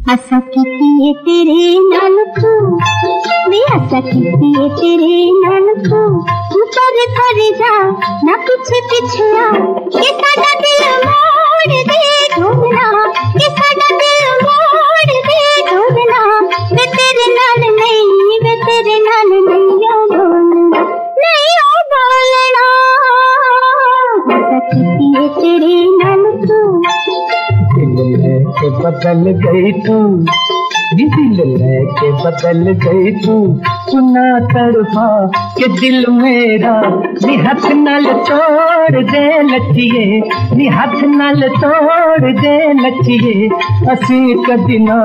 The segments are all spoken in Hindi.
आशा कीती तेरे नाल तू, वे आशा कीती तेरे नाल तू, ऊपर कर जा ना पीछे पीछे आ, ये साडा दिल मोड़ दे ढूंढना, ये साडा दिल मोड़ दे ढूंढना, वे तेरे नाल नहीं, वे तेरे नाल नहीं ओ बोलना, नहीं ओ बोलना। आशा कीती तेरे नाल तू, दिल लेके बदल गई तू, दिल लेके बदल गई तू, सुना तड़पा के दिल मेरा, नी हाथ नाल तोड़ दे लचिए, नी हाथ नाल तोड़ दे लचिए, असी कदी ना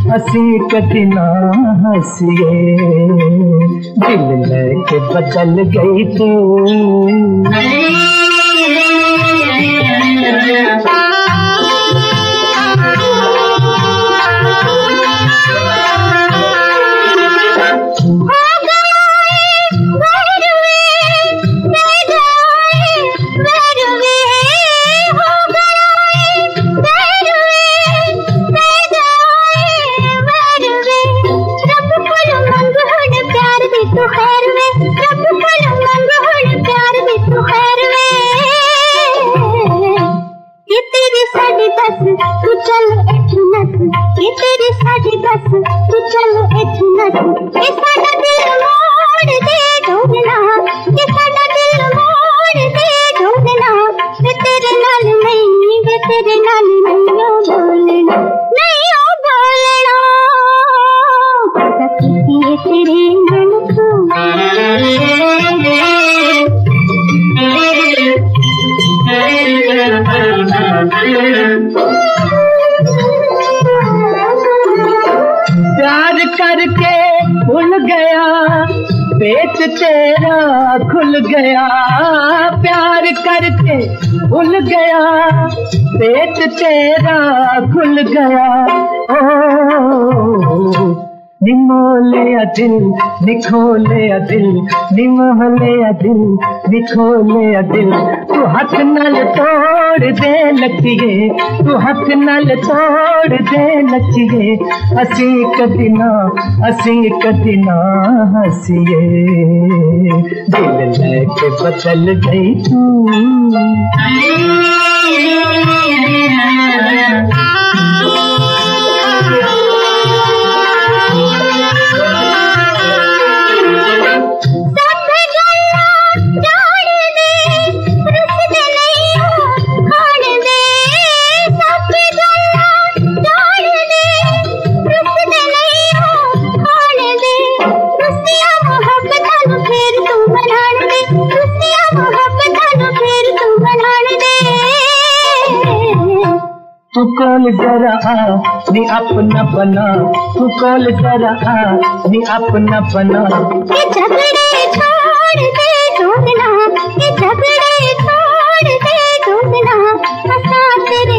हंसिए, दिल लेके बदल गई तू। तू चल इत्थू नस, ये तेरी साडी बस, तू चल इत्थू नस, ये साडा दिल मोड़ दे ढूंढना, ये साडा दिल मोड़ दे ढूंढना, वे तेरे नाल नहीं, वे तेरे नाल नहीं ओ बोलना, नहीं ओ बोलना। आशा कीती तेरे नाल तू, प्यार करके भूल गया, पेट तेरा खुल गया, प्यार करके भूल गया, पेट तेरा खुल गया, ओ निमोले दिल निखोले दिल, निमोले दिल निखोले दिल, तू हाथ नाल तोड़ दे लचिए, तू हाथ नाल तोड़ दे लचिए, असी कदी ना हंसिए, दिल लेके बदल गई तू। तू कौन जरा आ नी अपना बना, तू कौन जरा आ नी अपना बना, ये झगड़े छोड़ दे ढूंढना, ये झगड़े छोड़ दे ढूंढना, हंसा तेरे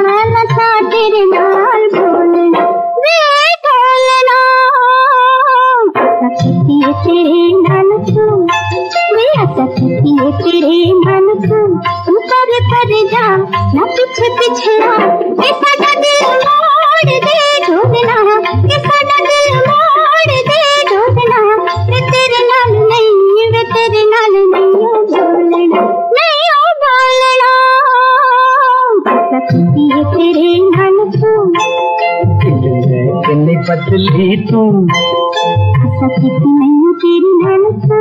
नाल बोलना, वे बोलना। आशा कीती तेरे नाल तू, वे आशा कीती तेरे नाल तू, ऊपर कर जा ना पीछे पीछे आ, ये साडा दिल मोड़ दे ढूंढना, ये साडा दिल मोड़ दे ढूंढना, वे तेरे नाल नहीं, वे तेरे नाल नहीं ओ बोलना, नहीं ओ बोलना। आशा कीती तेरे नाल तू, दिल लेके नहीं बदली तू, आशा कीती नहीं तेरे नाल तू।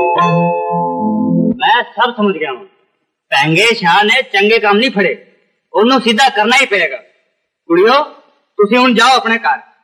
मैं सब समझ गया हूँ, पैंगे शाह ने चंगे काम नहीं फड़े, उन्होंने सीधा करना ही पड़ेगा। कुड़ियो तुसी हुण जाओ अपने घर।